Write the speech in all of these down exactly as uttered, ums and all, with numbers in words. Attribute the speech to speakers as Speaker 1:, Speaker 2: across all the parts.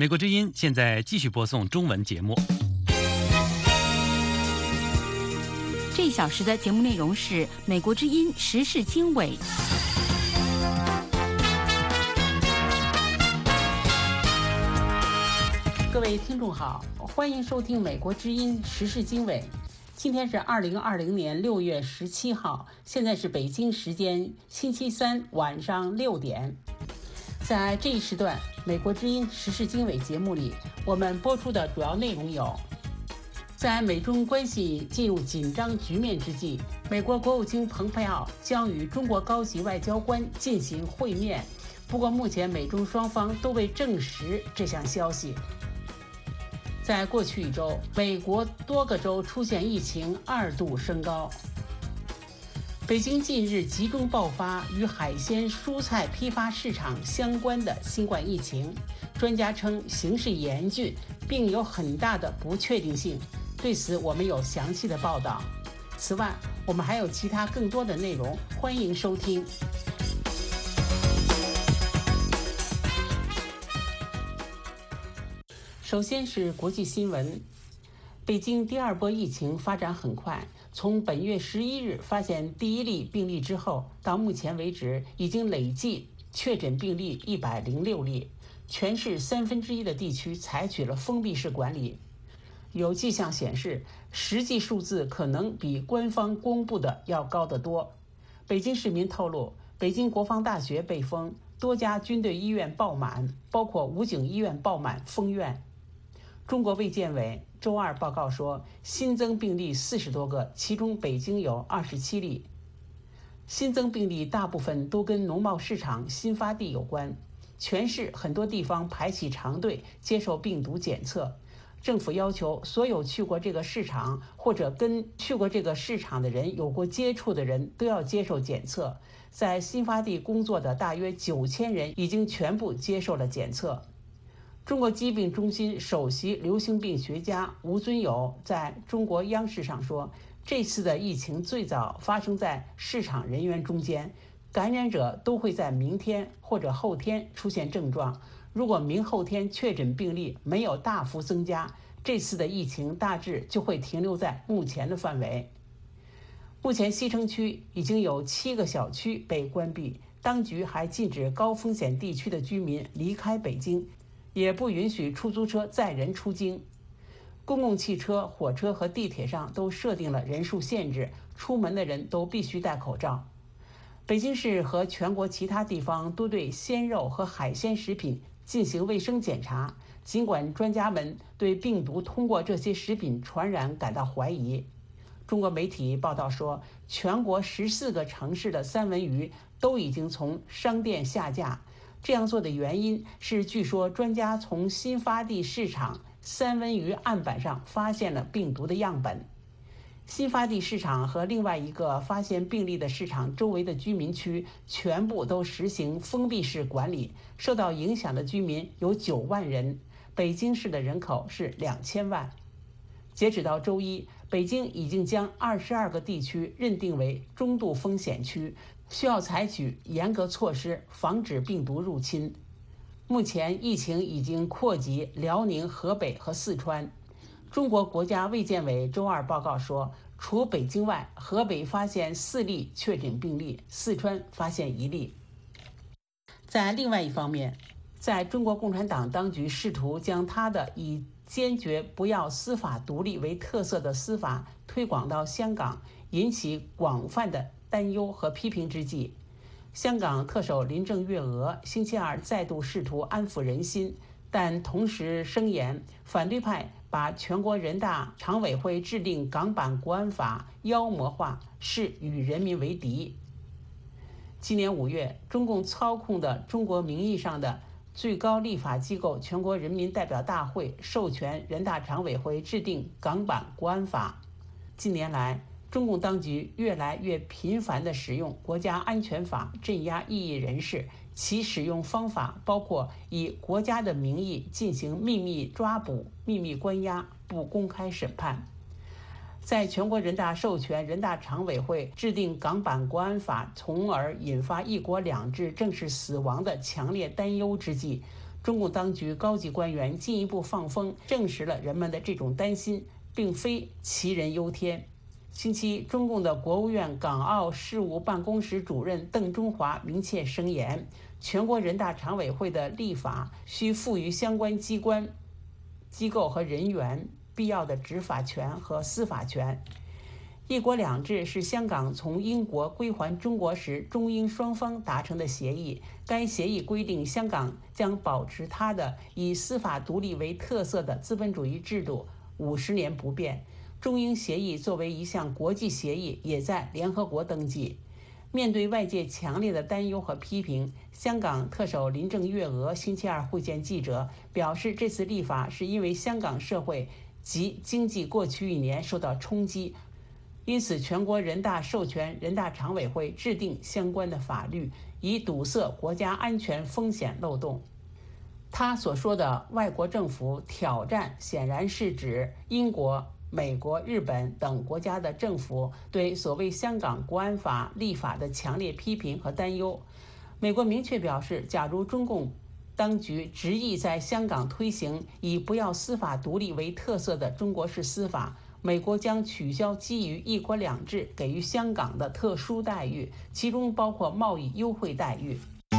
Speaker 1: 美国之音现在继续播送中文节目。
Speaker 2: 这一小时的节目内容是美国之音时事经纬。
Speaker 3: 各位听众好，欢迎收听美国之音时事经纬。今天是二零二零年六月十七号，现在是北京时间星期三晚上六点。在这一时段美国之音时事经纬节目里，我们播出的主要内容有：在美中关系进入紧张局面之际，美国国务卿蓬佩奥将与中国高级外交官进行会面，不过目前美中双方都未证实这项消息。在过去一周，美国多个州出现疫情二度升高。北京近日集中爆发与海鲜蔬菜批发市场相关的新冠疫情，专家称形势严峻，并有很大的不确定性。对此，我们有详细的报道。此外，我们还有其他更多的内容，欢迎收听。首先是国际新闻。北京第二波疫情发展很快，从本月十一日发现第一例病例之后，到目前为止已经累计确诊病例一百零六例，全市三分之一的地区采取了封闭式管理。有迹象显示，实际数字可能比官方公布的要高得多。北京市民透露，北京国防大学被封，多家军队医院爆满，包括武警医院爆满封院。中国卫健委周二报告说，新增病例四十多个，其中北京有二十七例。新增病例大部分都跟农贸市场新发地有关，全市很多地方排起长队接受病毒检测。政府要求所有去过这个市场或者跟去过这个市场的人有过接触的人都要接受检测。在新发地工作的大约九千人已经全部接受了检测。中国疾病中心首席流行病学家吴尊友在中国央视上说，这次的疫情最早发生在市场人员中间，感染者都会在明天或者后天出现症状。如果明后天确诊病例没有大幅增加，这次的疫情大致就会停留在目前的范围。目前西城区已经有七个小区被关闭，当局还禁止高风险地区的居民离开北京，也不允许出租车载人出京。公共汽车、火车和地铁上都设定了人数限制，出门的人都必须戴口罩。北京市和全国其他地方都对鲜肉和海鲜食品进行卫生检查，尽管专家们对病毒通过这些食品传染感到怀疑。中国媒体报道说，全国十四个城市的三文鱼都已经从商店下架。这样做的原因是，据说专家从新发地市场三文鱼案板上发现了病毒的样本。新发地市场和另外一个发现病例的市场周围的居民区全部都实行封闭式管理，受到影响的居民有九万人，北京市的人口是两千万。截止到周一，北京已经将二十二个地区认定为中度风险区，需要采取严格措施防止病毒入侵。目前疫情已经扩及辽宁、河北和四川。中国国家卫健委周二报告说，除北京外，河北发现四例确诊病例，四川发现一例。在另外一方面，在中国共产党当局试图将他的以坚决不要司法独立为特色的司法推广到香港，引起广泛的担忧和批评之际，香港特首林郑月娥星期二再度试图安抚人心，但同时声言反对派把全国人大常委会制定港版国安法妖魔化，是与人民为敌。今年五月，中共操控的中国名义上的最高立法机构全国人民代表大会授权人大常委会制定港版国安法。近年来，中共当局越来越频繁地使用国家安全法镇压异议人士，其使用方法包括以国家的名义进行秘密抓捕、秘密关押、不公开审判。在全国人大授权人大常委会制定港版国安法，从而引发一国两制正式死亡的强烈担忧之际， 中共当局高级官员进一步放风，证实了人们的这种担心并非杞人忧天。星期一，中共的国务院港澳事务办公室主任邓中华明确声言，全国人大常委会的立法需赋予相关机关、机构和人员必要的执法权和司法权。一国两制是香港从英国归还中国时中英双方达成的协议，该协议规定香港将保持它的以司法独立为特色的资本主义制度五十年不变。中英协议作为一项国际协议，也在联合国登记。面对外界强烈的担忧和批评，香港特首林郑月娥星期二会见记者，表示这次立法是因为香港社会及经济过去一年受到冲击，因此全国人大授权人大常委会制定相关的法律，以堵塞国家安全风险漏洞。他所说的外国政府挑战，显然是指英国、美国、日本等国家的政府对所谓香港国安法立法的强烈批评和担忧。美国明确表示，假如中共当局执意在香港推行以不要司法独立为特色的中国式司法，美国将取消基于一国两制给予香港的特殊待遇，其中包括贸易优惠待遇。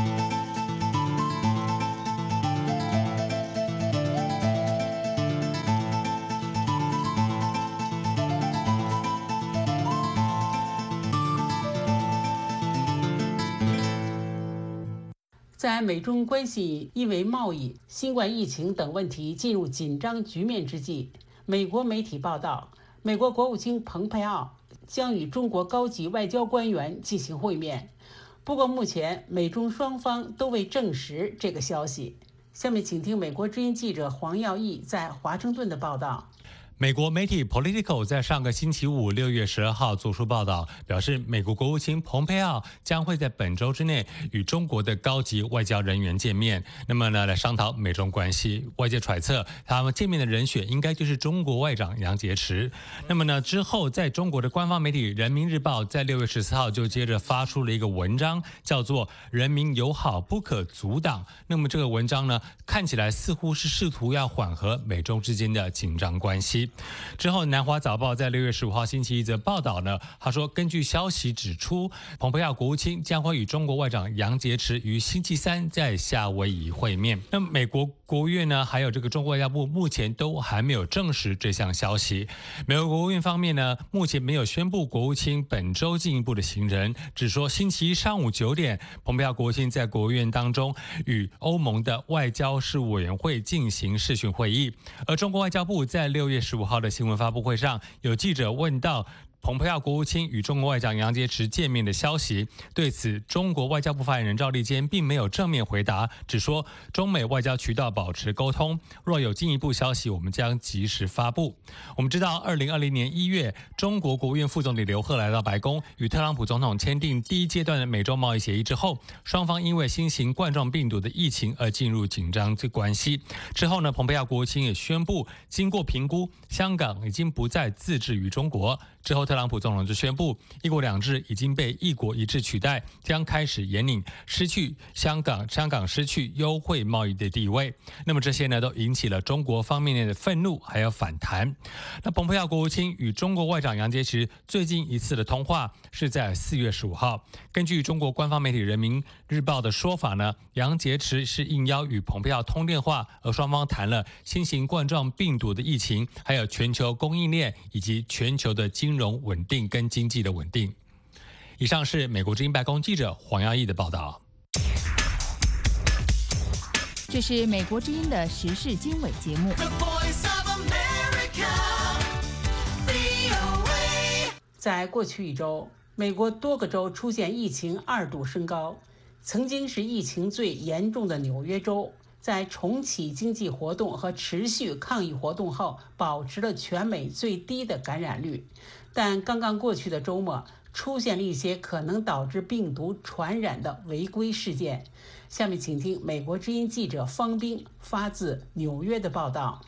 Speaker 3: 在美中关系因为贸易、新冠疫情等问题进入紧张局面之际，美国媒体报道，美国国务卿蓬佩奥将与中国高级外交官员进行会面。不过，目前美中双方都未证实这个消息。下面请听美国之音记者黄耀义在华盛顿的报道。
Speaker 4: 美国媒体 Politico 在上个星期五六月十二号做出报道，表示美国国务卿蓬佩奥将会在本周之内与中国的高级外交人员见面，那么呢来商讨美中关系。外界揣测他们见面的人选应该就是中国外长杨洁篪。那么呢之后，在中国的官方媒体人民日报在六月十四号就接着发出了一个文章，叫做人民友好不可阻挡。那么这个文章呢看起来似乎是试图要缓和美中之间的紧张关系。之后，南华早报在六月十五号星期一则报道呢，他说，根据消息指出，蓬佩奥国务卿将会与中国外长杨洁篪于星期三在夏威夷会面。那美国国务院呢，还有这个中国外交部目前都还没有证实这项消息。美国国务院方面呢，目前没有宣布国务卿本周进一步的行程，只说星期一上午九点，蓬佩奥国务卿在国务院当中与欧盟的外交事务委员会进行视讯会议。而中国外交部在六月十五号的新闻发布会上，有记者问到蓬佩奥国务卿与中国外长杨洁篪见面的消息，对此中国外交部发言人赵立坚并没有正面回答，只说中美外交渠道保持沟通，若有进一步消息我们将及时发布。我们知道二零二零年一月，中国国务院副总理刘鹤来到白宫，与特朗普总统签订第一阶段的美洲贸易协议之后，双方因为新型冠状病毒的疫情而进入紧张的关系。之后呢，蓬佩奥国务卿也宣布，经过评估，香港已经不再自治于中国。之后，特朗普总统就宣布，一国两制已经被一国一制取代，将开始引领失去香港香港失去优惠贸易的地位。那么这些呢，都引起了中国方面的愤怒还有反弹。那蓬佩奥国务卿与中国外长杨洁篪最近一次的通话是在四月十五号。根据中国官方媒体人民日报的说法呢，杨洁篪是应邀与蓬佩奥通电话，而双方谈了新型冠状病毒的疫情，还有全球供应链以及全球的金融稳定跟经济的稳定。以上是美国之音白宫记者黄耀义的报道。
Speaker 2: 这是美国之音的时事经纬节目。
Speaker 3: 在过去一周，美国多个州出现疫情二度升高。曾经是疫情最严重的纽约州，在重启经济活动和持续抗议活动后，保持了全美最低的感染率。但刚刚过去的周末，出现了一些可能导致病毒传染的违规事件。下面请听美国之音记者方冰发自纽约的报道。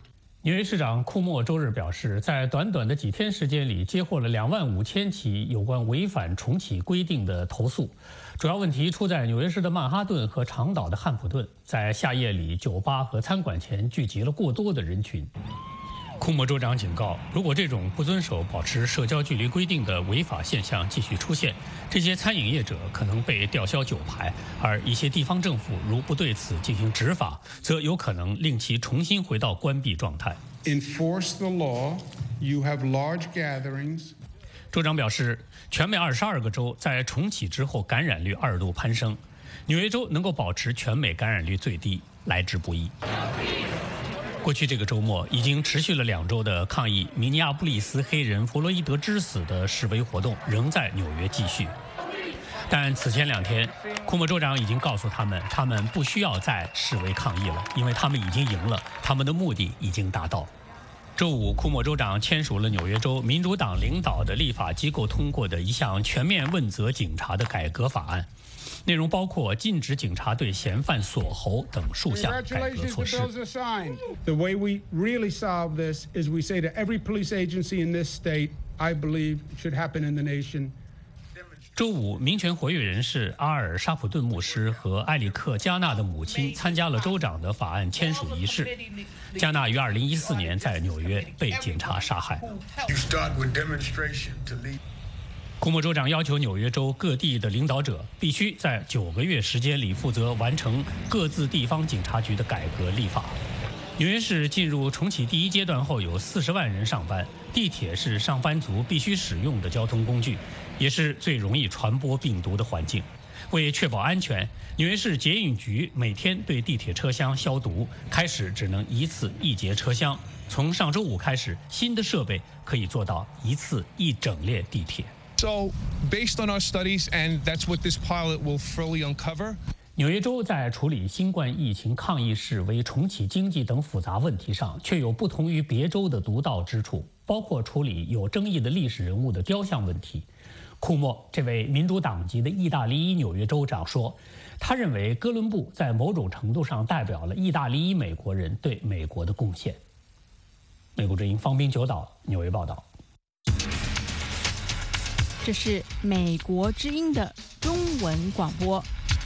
Speaker 5: 纽约市长库莫周日表示，在短短的几天时间里，接获了两万五千起有关违反重启规定的投诉。主要问题出在纽约市的曼哈顿和长岛的汉普顿，在夏夜里，酒吧和餐馆前聚集了过多的人群。库莫州长警告，如果这种不遵守保持社交距离规定的违法现象继续出现，这些餐饮业者可能被吊销酒牌，而一些地方政府如不对此进行执法，则有可能令其重新回到关闭状态。
Speaker 6: Enforce the law. You have large gatherings.
Speaker 5: 州长表示，全美二十二个州在重启之后感染率二度攀升，纽约州能够保持全美感染率最低，来之不易。过去这个周末已经持续了两周的抗议明尼阿布利斯黑人弗洛伊德之死的示威活动仍在纽约继续，但此前两天，库莫州长已经告诉他们，他们不需要再示威抗议了，因为他们已经赢了，他们的目的已经达到。周五，库莫州长签署了纽约州民主党领导的立法机构通过的一项全面问责警察的改革法案。内容包括禁止警察对嫌犯锁喉等数项改革措施。
Speaker 6: The way we really solve this is we say to every police agency in this state, I believe it should happen in the nation.
Speaker 5: 周五，民权活跃人士阿尔沙普顿牧师和埃里克加纳的母亲参加了州长的法案签署仪式。加纳于二零一四年在纽约被警察杀害。库莫州长要求纽约州各地的领导者必须在九个月时间里负责完成各自地方警察局的改革立法。纽约市进入重启第一阶段后，有四十万人上班，地铁是上班族必须使用的交通工具，也是最容易传播病毒的环境。为确保安全，纽约市捷运局每天对地铁车厢消毒，开始只能一次一节车厢。从上周五开始，新的设备可以做到一次一整列地铁。
Speaker 7: So, based on our studies, and that's what this pilot will fully uncover.
Speaker 5: 纽约州在处理新冠疫情抗议示威、重启经济等复杂问题上，却有不同于别州的独到之处，包括处理有争议的历史人物的雕像问题。库莫这位民主党籍的意大利裔纽约州长说，他认为哥伦布在某种程度上代表了意大利裔美国人对美国的贡献。美国之音方斌九岛纽约报道。
Speaker 8: 这是美国之音的中文广播。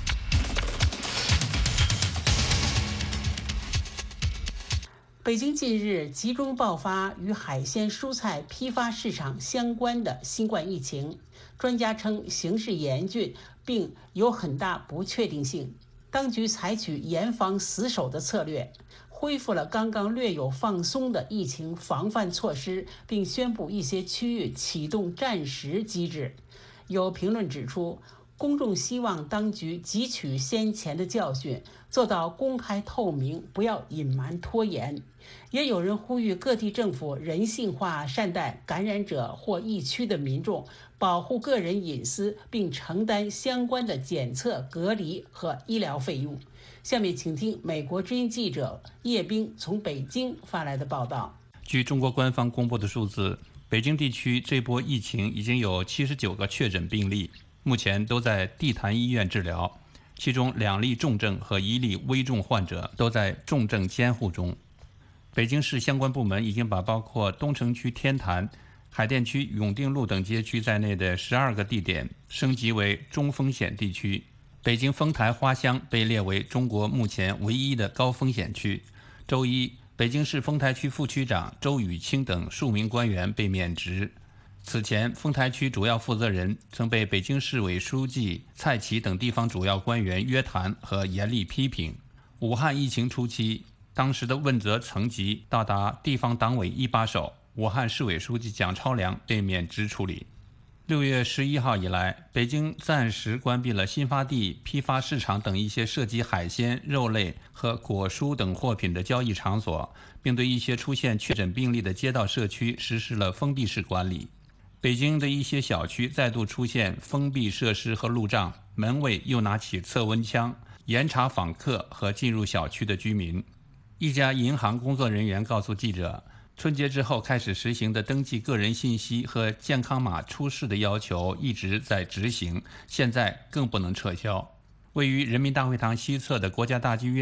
Speaker 3: 北京近日集中爆发与海鲜蔬菜批发市场相关的新冠疫情，专家称形势严峻，并有很大不确定性。当局采取严防死守的策略，恢复了刚刚略有放松的疫情防范措施，并宣布一些区域启动战时机制。有评论指出，公众希望当局汲取先前的教训，做到公开透明，不要隐瞒拖延。也有人呼吁各地政府人性化善待感染者或疫区的民众，保护个人隐私，并承担相关的检测、隔离和医疗费用。下面请听美国之音记者叶冰从北京发来的报道。
Speaker 1: 据中国官方公布的数字，北京地区这波疫情已经有七十九个确诊病例，目前都在地坛医院治疗，其中两例重症和一例危重患者都在重症监护中。北京市相关部门已经把包括东城区天坛、海淀区永定路等街区在内的十二个地点升级为中风险地区。北京丰台花乡被列为中国目前唯一的高风险区。周一，北京市丰台区副区长周雨清等数名官员被免职。此前，丰台区主要负责人曾被北京市委书记蔡奇等地方主要官员约谈和严厉批评。武汉疫情初期，当时的问责层级到达地方党委一把手，武汉市委书记蒋超良被免职处理。六月十一号以来，北京暂时关闭了新发地、批发市场等一些涉及海鲜、肉类和果蔬等货品的交易场所，并对一些出现确诊病例的街道社区实施了封闭式管理。北京的一些小区再度出现封闭设施和路障，门卫又拿起测温枪，严查访客和进入小区的居民。一家银行工作人员告诉记者，春节之后开始实行的登记个人信息和健康码出示的要求一直在执行，现在更不能撤销。位于人民大会堂西侧的国家大剧院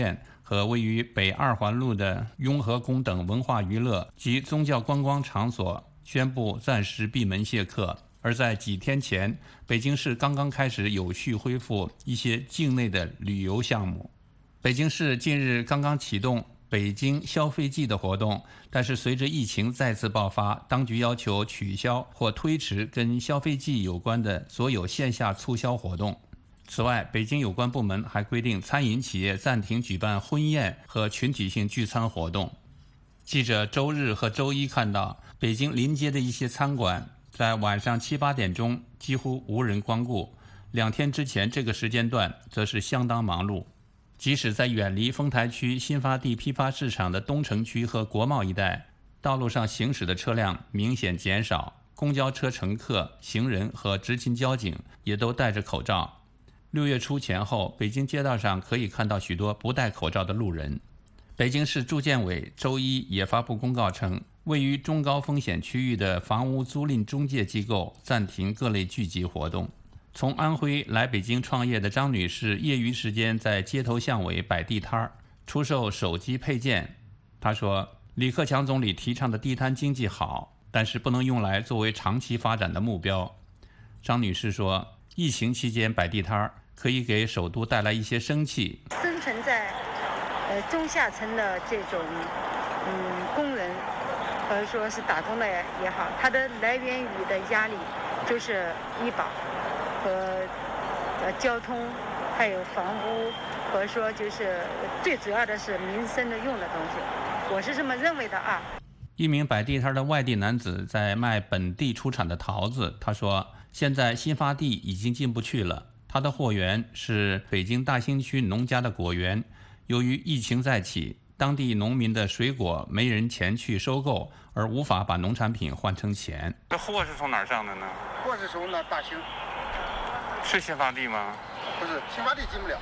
Speaker 1: 和位于北二环路的雍和宫等文化娱乐及宗教观光场所宣布暂时闭门谢客。而在几天前，北京市刚刚开始有序恢复一些境内的旅游项目。北京市近日刚刚启动北京消费季的活动，但是随着疫情再次爆发，当局要求取消或推迟跟消费季有关的所有线下促销活动。此外，北京有关部门还规定餐饮企业暂停举办婚宴和群体性聚餐活动。记者周日和周一看到，北京临街的一些餐馆在晚上七八点钟几乎无人光顾，两天之前这个时间段则是相当忙碌。即使在远离丰台区新发地批发市场的东城区和国贸一带，道路上行驶的车辆明显减少，公交车乘客、行人和执勤交警也都戴着口罩。六月初前后，北京街道上可以看到许多不戴口罩的路人。北京市住建委周一也发布公告称，位于中高风险区域的房屋租赁中介机构暂停各类聚集活动。从安徽来北京创业的张女士，业余时间在街头巷尾摆地摊儿，出售手机配件。她说，李克强总理提倡的地摊经济好，但是不能用来作为长期发展的目标。张女士说，疫情期间摆地摊儿可以给首都带来一些生气。
Speaker 9: 生存在呃中下层的这种嗯工人，或者说是打工的也好，它的来源于的压力就是医保和呃交通，还有房屋，或者说就是最主要的是民生的用的东西，我是这么认为的啊。
Speaker 1: 一名摆地摊的外地男子在卖本地出产的桃子，他说，现在新发地已经进不去了，他的货源是北京大兴区农家的果园，由于疫情再起，当地农民的水果没人前去收购，而无法把农产品换成钱。
Speaker 10: 这货是从哪儿上的呢？
Speaker 11: 货是从那大兴。
Speaker 10: 是新发地吗？
Speaker 11: 不是，新发地进不了。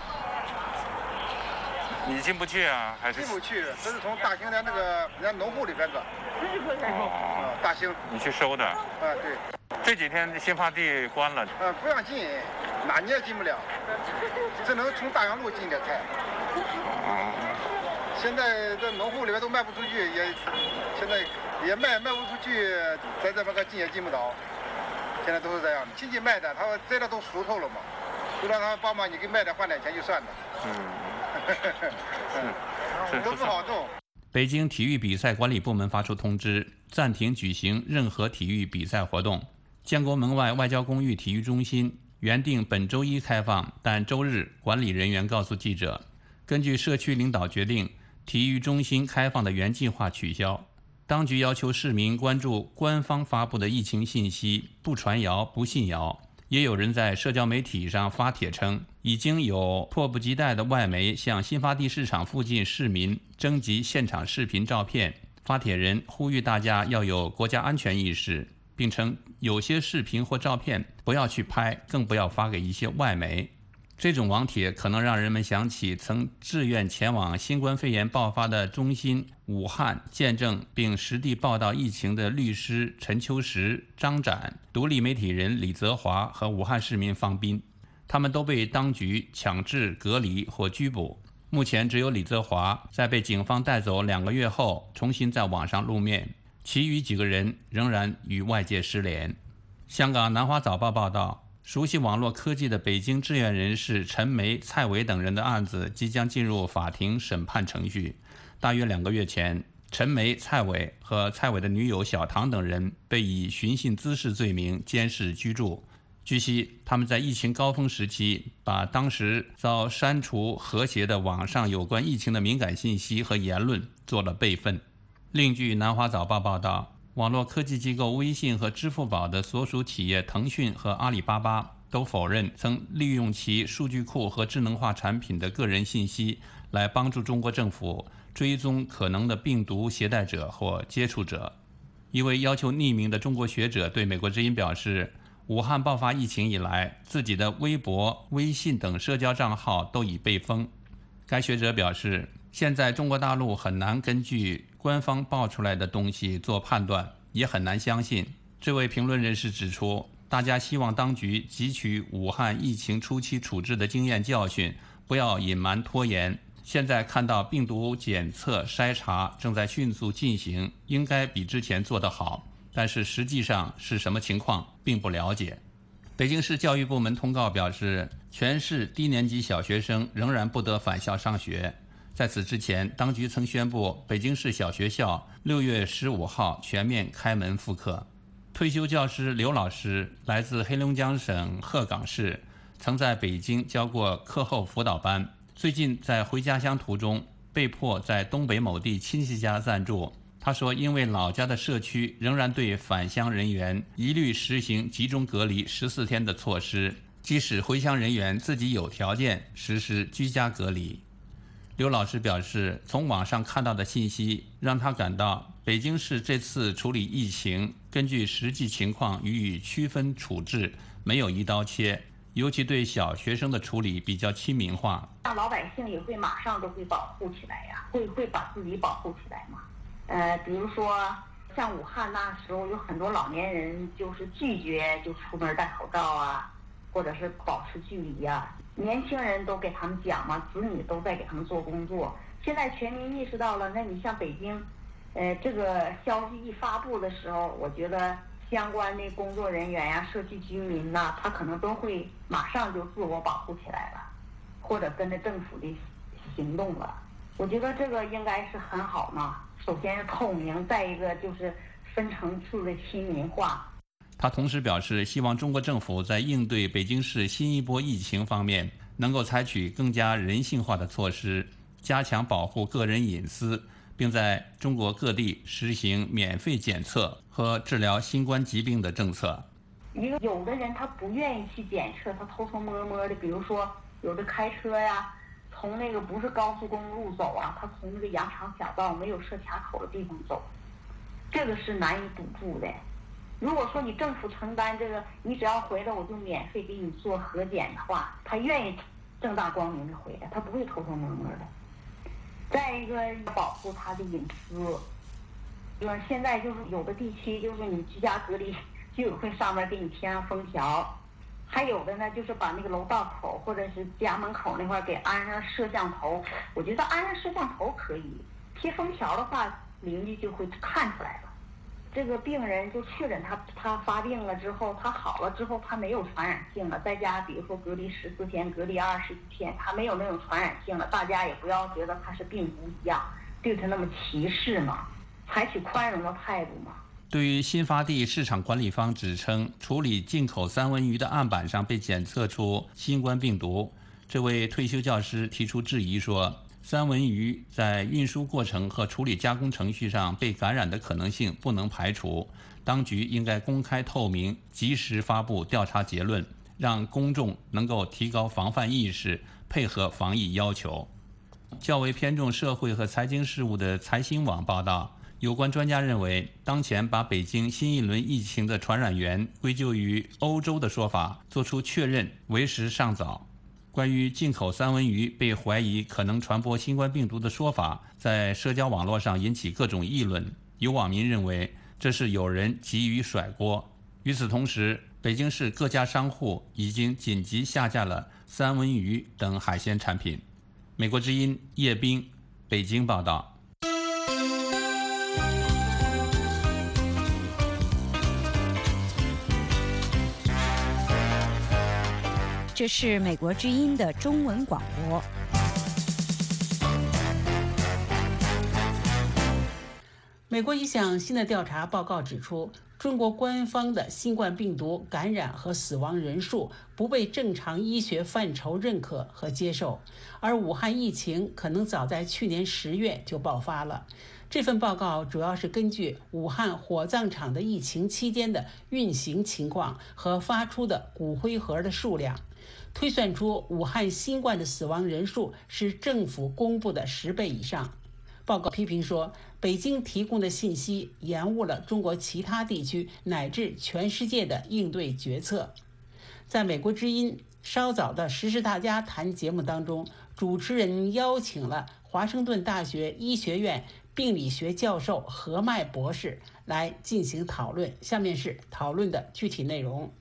Speaker 10: 你进不去啊？还是
Speaker 11: 进不去？这是从大兴的那个人家农户里边的。哦，大兴。
Speaker 10: 你去收的？
Speaker 11: 啊，对。
Speaker 10: 这几天新发地关了。
Speaker 11: 呃，不让进，哪你也进不了，只能从大洋路进点菜。
Speaker 10: 哦。
Speaker 11: 现在这农户里边都卖不出去，也现在也卖卖不出去，在这边个进也进不着。现在都是这样的，亲戚卖的，他们这个都熟透了嘛，就让他帮忙，你给卖点换点钱就算了。
Speaker 10: 嗯，
Speaker 11: 嗯，都不好弄。
Speaker 1: 北京体育比赛管理部门发出通知，暂停举行任何体育比赛活动。建国门外外交公寓体育中心原定本周一开放，但周日管理人员告诉记者，根据社区领导决定，体育中心开放的原计划取消。当局要求市民关注官方发布的疫情信息，不传谣不信谣。也有人在社交媒体上发帖称，已经有迫不及待的外媒向新发地市场附近市民征集现场视频照片。发帖人呼吁大家要有国家安全意识，并称有些视频或照片不要去拍，更不要发给一些外媒。这种网帖可能让人们想起曾志愿前往新冠肺炎爆发的中心武汉见证并实地报道疫情的律师陈秋实、张展、独立媒体人李泽华和武汉市民方斌，他们都被当局强制隔离或拘捕。目前只有李泽华在被警方带走两个月后重新在网上露面，其余几个人仍然与外界失联。香港南华早报报道，熟悉网络科技的北京志愿人士陈梅、蔡伟等人的案子即将进入法庭审判程序。大约两个月前，陈梅、蔡伟和蔡伟的女友小唐等人被以寻衅滋事罪名监视居住。据悉，他们在疫情高峰时期，把当时遭删除和谐的网上有关疫情的敏感信息和言论做了备份。另据南华早报报道，网络科技机构微信和支付宝的所属企业腾讯和阿里巴巴都否认曾利用其数据库和智能化产品的个人信息来帮助中国政府追踪可能的病毒携带者或接触者。一位要求匿名的中国学者对美国之音表示，武汉爆发疫情以来，自己的微博、微信等社交账号都已被封。该学者表示，现在中国大陆很难根据官方爆出来的东西做判断，也很难相信。这位评论人士指出，大家希望当局汲取武汉疫情初期处置的经验教训，不要隐瞒拖延， 现在看到病毒检测筛查正在迅速进行，应该比之前做得好，但是实际上是什么情况并不了解。北京市教育部门通告表示，全市低年级小学生仍然不得返校上学。在此之前，当局曾宣布北京市小学校六月十五号全面开门复课。退休教师刘老师来自黑龙江省鹤岗市，曾在北京教过课后辅导班，最近在回家乡途中被迫在东北某地亲戚家暂住。他说，因为老家的社区仍然对返乡人员一律实行集中隔离十四天的措施，即使回乡人员自己有条件实施居家隔离。刘老师表示，从网上看到的信息让他感到北京市这次处理疫情根据实际情况予以区分处置，没有一刀切，尤其对小学生的处理比较亲民化。
Speaker 12: 让老百姓也会马上都会保护起来呀，会会把自己保护起来嘛。呃，比如说像武汉那时候有很多老年人就是拒绝就出门戴口罩啊，或者是保持距离呀。年轻人都给他们讲嘛，子女都在给他们做工作。现在全民意识到了，那你像北京，呃，这个消息一发布的时候，我觉得相关的工作人员呀、社区居民呐，他可能都会马上就自我保护起来了，或者跟着政府的行动了。我觉得这个应该是很好嘛。首先是透明，再一个就是分层次的亲民化。
Speaker 1: 他同时表示，希望中国政府在应对北京市新一波疫情方面，能够采取更加人性化的措施，加强保护个人隐私，并在中国各地实行免费检测和治疗新冠疾病的政策。
Speaker 12: 有的人他不愿意去检测，他偷偷摸摸的，比如说有的开车呀，从那个不是高速公路走啊，他从那个羊肠小道没有设卡口的地方走，这个是难以堵住的。如果说你政府承担这个，你只要回来我就免费给你做核检的话，他愿意正大光明的回来，他不会偷偷摸摸的。再一个，保护他的隐私。就是现在就是有的地区就是你居家隔离，居委会上面给你贴上封条，还有的呢就是把那个楼道口或者是家门口那块给安上摄像头。我觉得安上摄像头可以，贴封条的话邻居就会看出来了。这个病人就确诊他他发病了之后，他好了之后他没有传染性了，在家比如说隔离十四天，隔离二十一天，他没有那种传染性了，大家也不要觉得他是病毒一样对他那么歧视嘛，采取宽容的态度嘛。
Speaker 1: 对于新发地市场管理方指称处理进口三文鱼的案板上被检测出新冠病毒，这位退休教师提出质疑说，三文鱼在运输过程和处理加工程序上被感染的可能性不能排除，当局应该公开透明，及时发布调查结论，让公众能够提高防范意识，配合防疫要求。较为偏重社会和财经事务的财新网报道，有关专家认为，当前把北京新一轮疫情的传染源归咎于欧洲的说法作出确认为时尚早。关于进口三文鱼被怀疑可能传播新冠病毒的说法，在社交网络上引起各种议论。有网民认为这是有人急于甩锅。与此同时，北京市各家商户已经紧急下架了三文鱼等海鲜产品。美国之音叶斌，北京报道。
Speaker 2: 这是美国之音的中文广播。
Speaker 3: 美国一项新的调查报告指出，中国官方的新冠病毒感染和死亡人数不被正常医学范畴认可和接受，而武汉疫情可能早在去年十月就爆发了。这份报告主要是根据武汉火葬场的疫情期间的运行情况和发出的骨灰盒的数量，推算出武汉新冠的死亡人数是政府公布的十倍以上。报告批评说，北京提供的信息延误了中国其他地区乃至全世界的应对决策。在美国之音稍早的时事大家谈节目当中，主持人邀请了华盛顿大学医学院病理学教授何迈博士来进行讨论。下面是讨论的具体内容。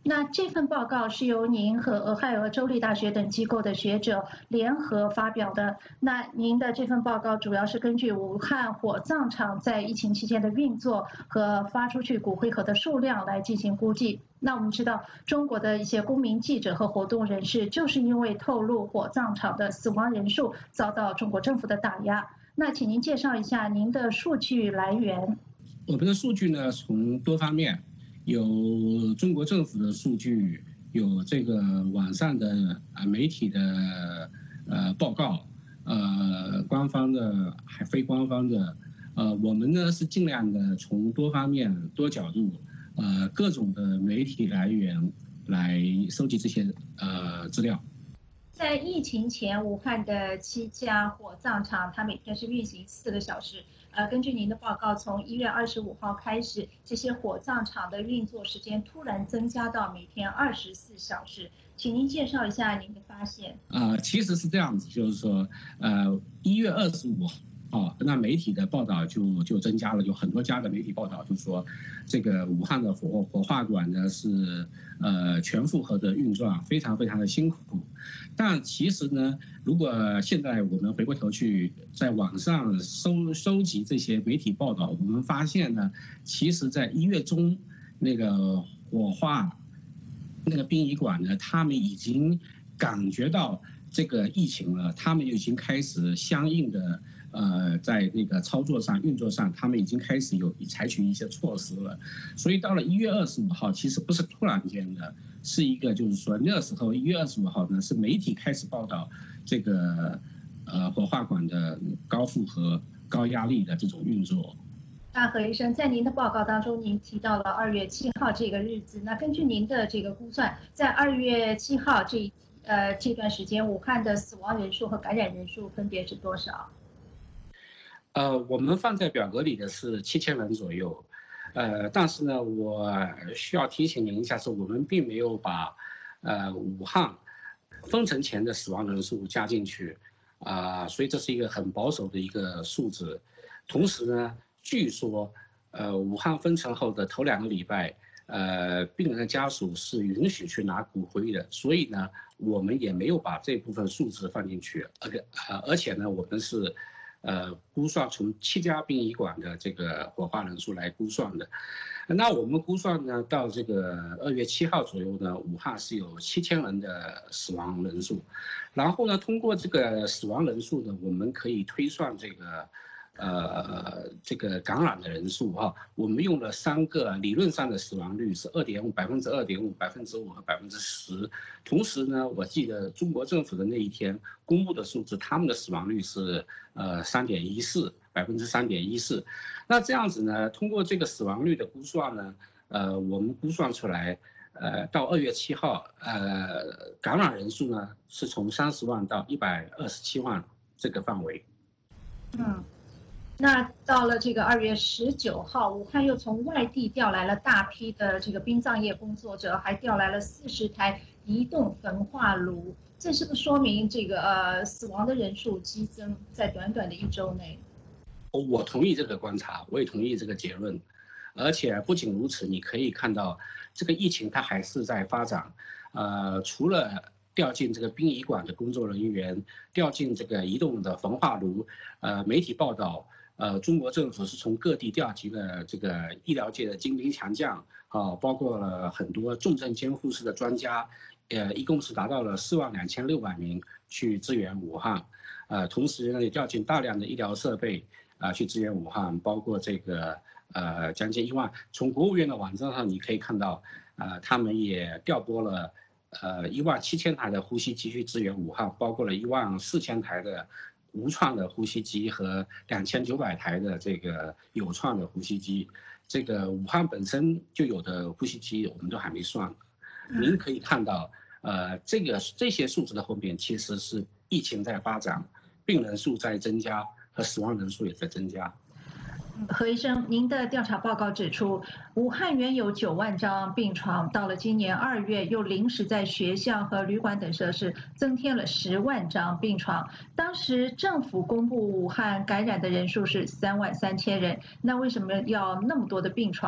Speaker 13: 那这份报告是由您和俄亥俄州立大学等机构的学者联合发表的。那您的这份报告主要是根据武汉火葬场在疫情期间的运作和发出去骨灰盒的数量来进行估计。那我们知道，中国的一些公民记者和活动人士就是因为透露火葬场的死亡人数遭到中国政府的打压。那请您介绍一下您的数据来源。
Speaker 14: 我们的数据呢，从多方面。有中国政府的数据，有这个网上的啊媒体的呃报告，呃官方的还非官方的，呃我们呢是尽量的从多方面、多角度，呃各种的媒体来源来收集这些呃资料。
Speaker 13: 在疫情前，武汉的七家火葬场，它每天是运行四个小时。呃，根据您的报告，从一月二十五号开始，这些火葬场的运作时间突然增加到每天二十四小时，请您介绍一下您的发现。
Speaker 14: 啊、呃，其实是这样子，就是说，呃，一月二十五号。哦，那媒体的报道就就增加了，有很多家的媒体报道就说，这个武汉的火火化馆呢是呃全负荷的运转，非常非常的辛苦。但其实呢，如果现在我们回过头去在网上收收集这些媒体报道，我们发现呢，其实在一月中那个火化那个殡仪馆呢，他们已经感觉到这个疫情了，他们已经开始相应的。呃，在那个操作上、运作上，他们已经开始有采取一些措施了。所以到了一月二十五号，其实不是突然间的，是一个就是说那时候一月二十五号呢，是媒体开始报道这个呃火化馆的高负荷、高压力的这种运作。
Speaker 13: 那何医生，在您的报告当中，您提到了二月七号这个日子。那根据您的这个估算，在二月七号这呃这段时间，武汉的死亡人数和感染人数分别是多少？
Speaker 14: 呃，我们放在表格里的是七千人左右，呃，但是呢，我需要提醒您一下，是我们并没有把，呃，武汉封城前的死亡人数加进去，啊、呃，所以这是一个很保守的一个数字。同时呢，据说，呃，武汉封城后的头两个礼拜，呃，病人的家属是允许去拿骨灰的，所以呢，我们也没有把这部分数字放进去，而且，呃，而且呢，我们是。呃，估算从七家殡仪馆的这个火化人数来估算的，那我们估算呢，到这个二月七号左右呢，武汉是有七千人的死亡人数，然后呢，通过这个死亡人数呢，我们可以推算这个，呃，这个感染的人数哈，我们用了三个理论上的死亡率是二点五百分之二点五、百分之五和百分之十，同时呢，我记得中国政府的那一天公布的数字，他们的死亡率是。呃，三点一四，百分之三点一四，那这样子呢？通过这个死亡率的估算呢，呃，我们估算出来，呃，到二月七号，呃，感染人数呢是从三十万到一百二十七万这个范围。
Speaker 13: 嗯，那到了这个二月十九号，武汉又从外地调来了大批的这个殡葬业工作者，还调来了四十台移动焚化炉。这是不是说明这个呃死亡的人数激增，在短短的一周内？
Speaker 14: 我同意这个观察，我也同意这个结论，而且不仅如此，你可以看到这个疫情它还是在发展，呃，除了调进这个殡仪馆的工作人员，调进这个移动的焚化炉，呃，媒体报道，呃，中国政府是从各地调集了这个医疗界的精兵强将，啊，包括了很多重症监护室的专家。呃，一共是达到了四万两千六百名去支援武汉，呃，同时呢也调进大量的医疗设备啊、呃、去支援武汉，包括这个呃将近一万。从国务院的网站上你可以看到，呃，他们也调拨了呃一万七千台的呼吸机去支援武汉，包括了一万四千台的无创的呼吸机和两千九百台的这个有创的呼吸机。这个武汉本身就有的呼吸机我们都还没算。您可以看到，呃，这个这些数字的后面其实是疫情在发展，病人数在增加，和死亡人数也在增加。
Speaker 13: 何医生，您的调查报告指出，武汉原有九万张病床，到了今年二月又临时在学校和旅馆等设施增添了十万张病床。当时政府公布武汉感染的人数是三万三千人，那为什么要那么多的病床？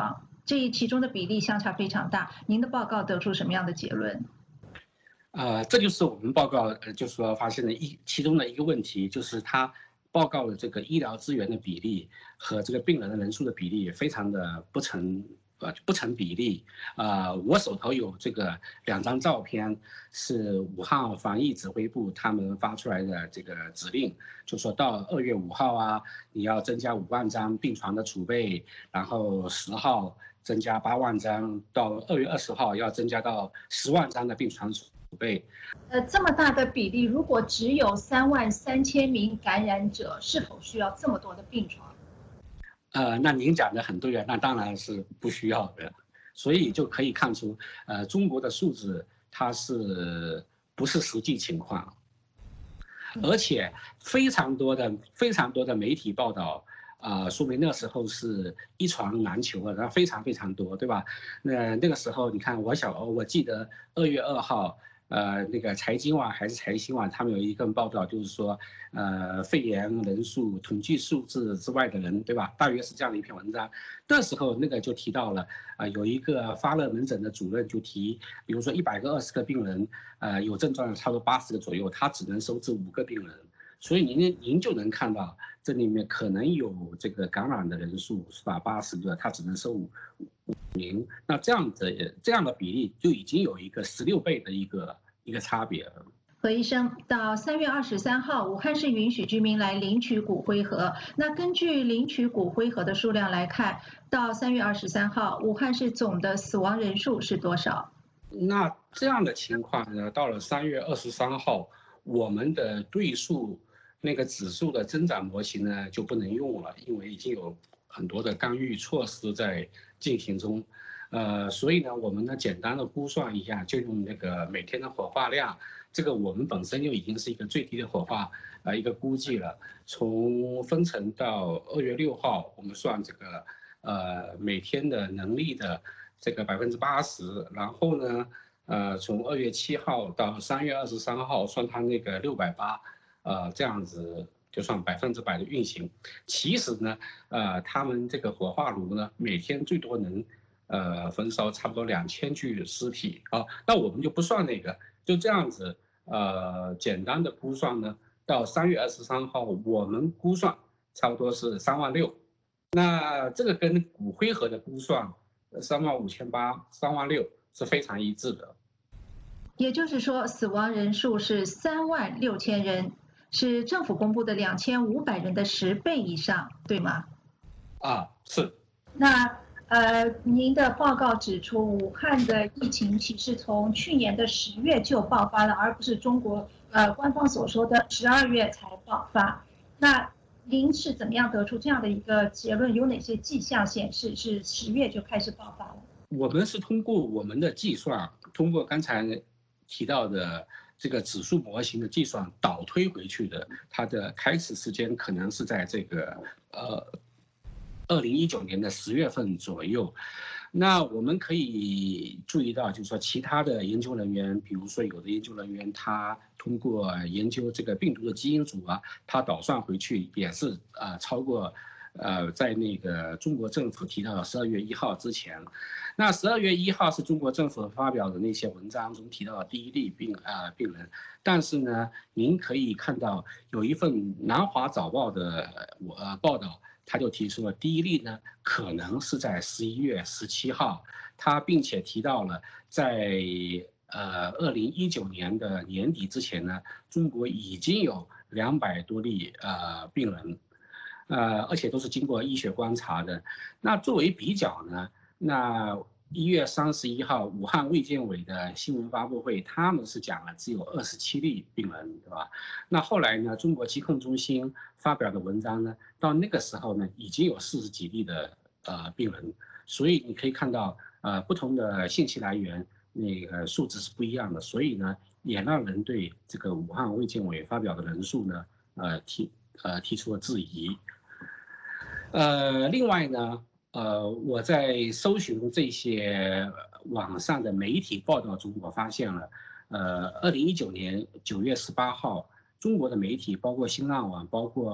Speaker 13: 这其中的比例相差非常大。您的报告得出什么样的结论？
Speaker 14: 呃，这就是我们报告呃，就是说发现的一其中的一个问题，就是它报告的这个医疗资源的比例和这个病人的人数的比例非常的不成呃不成比例。呃，我手头有这个两张照片，是武汉防疫指挥部他们发出来的这个指令，就说到二月五号啊，你要增加五万张病床的储备，然后十号增加八万张，到二月二十号要增加到十万张的病床储备。
Speaker 13: 呃，这么大的比例，如果只有三万三千名感染者，是否需要这么多的病床？
Speaker 14: 呃，那您讲的很对啊，那当然是不需要的。所以就可以看出，呃，中国的数字它是不是实际情况？而且非常多的非常多的媒体报道。啊、呃，说明那时候是一床难求啊，然后非常非常多，对吧？那那个时候，你看我小，我记得二月二号，呃，那个财经网还是财新网，他们有一份报道，就是说，呃，肺炎人数统计数字之外的人，对吧？大约是这样的一篇文章。那时候那个就提到了，啊、呃，有一个发热门诊的主任就提，比如说一百个、二十个病人，呃，有症状的差不多八十个左右，他只能收治五个病人。所以您您就能看到，这里面可能有这个感染的人数是吧？八十个，他只能收五五名，那这样子这样的比例就已经有一个十六倍的一个一个差别了。
Speaker 13: 何医生，到三月二十三号，武汉市允许居民来领取骨灰盒。那根据领取骨灰盒的数量来看，到三月二十三号，武汉市总的死亡人数是多少？
Speaker 14: 那这样的情况呢，到了三月二十三号，我们的对数。那个指数的增长模型呢就不能用了，因为已经有很多的干预措施在进行中，呃，所以呢，我们呢简单的估算一下，就用那个每天的火化量，这个我们本身就已经是一个最低的火化呃一个估计了。从分层到二月六号，我们算这个呃每天的能力的这个百分之八十，然后呢，呃，从二月七号到三月二十三号算它那个六百八。呃，这样子就算百分之百的运行。其实呢，呃，他们这个火化炉呢，每天最多能，呃，焚烧差不多两千具尸体啊。那我们就不算那个，就这样子，呃，简单的估算呢，到三月二十三号，我们估算差不多是三万六。那这个跟骨灰盒的估算三万五千八、三万六是非常一致的。
Speaker 13: 也就是说，死亡人数是三万六千人。是政府公布的两千五百人的十倍以上，对吗？
Speaker 14: 啊，是。
Speaker 13: 那呃，您的报告指出，武汉的疫情其实从去年的十月就爆发了，而不是中国呃官方所说的十二月才爆发。那您是怎么样得出这样的一个结论？有哪些迹象显示是十月就开始爆发了？
Speaker 14: 我们是通过我们的计算，通过刚才提到的。这个指数模型的计算倒推回去的，它的开始时间可能是在这个呃二零一九年的十月份左右。那我们可以注意到，就是说其他的研究人员，比如说有的研究人员他通过研究这个病毒的基因组啊，他倒算回去也是啊、呃、超过呃在那个中国政府提到的十二月一号之前。那十二月一号是中国政府发表的那些文章中提到的第一例病啊、呃、病人，但是呢，您可以看到有一份南华早报的呃报道，他就提出了第一例呢可能是在十一月十七号，他并且提到了在呃二零一九年的年底之前呢，中国已经有两百多例呃病人，呃而且都是经过医学观察的。那作为比较呢？那一月三十一号，武汉卫健委的新闻发布会，他们是讲了只有二十七例病人，对吧？那后来呢，中国疾控中心发表的文章呢，到那个时候呢，已经有四十几例的呃病人，所以你可以看到，呃，不同的信息来源那个数字是不一样的，所以呢，也让人对这个武汉卫健委发表的人数呢，呃提呃提出了质疑。呃，另外呢。呃，我在搜寻这些网上的媒体报道中，我发现了，呃，二零一九年九月十八号，中国的媒体包括新浪网、包括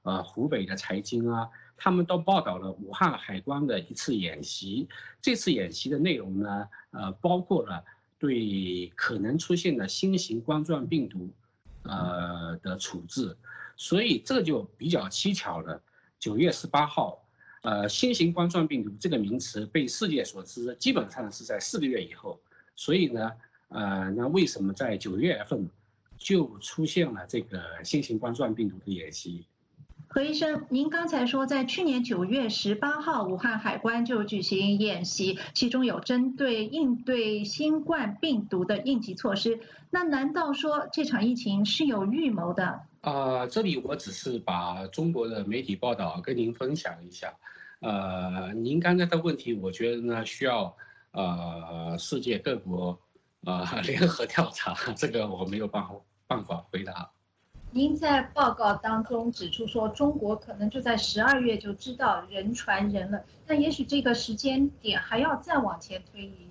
Speaker 14: 呃湖北的财经啊，他们都报道了武汉海关的一次演习。这次演习的内容呢，呃，包括了对可能出现的新型冠状病毒，呃的处置。所以这就比较蹊跷了。九月十八号，呃，新型冠状病毒这个名词被世界所知，基本上是在四个月以后。所以呢，呃，那为什么在九月份就出现了这个新型冠状病毒的演习？
Speaker 13: 何医生，您刚才说在去年九月十八号，武汉海关就举行演习，其中有针对应对新冠病毒的应急措施。那难道说这场疫情是有预谋的？
Speaker 14: 啊、呃，这里我只是把中国的媒体报道跟您分享一下。呃，您刚才的问题，我觉得呢需要呃世界各国呃联合调查，这个我没有办法办法回答。
Speaker 13: 您在报告当中指出说，中国可能就在十二月就知道人传人了，但也许这个时间点还要再往前推移。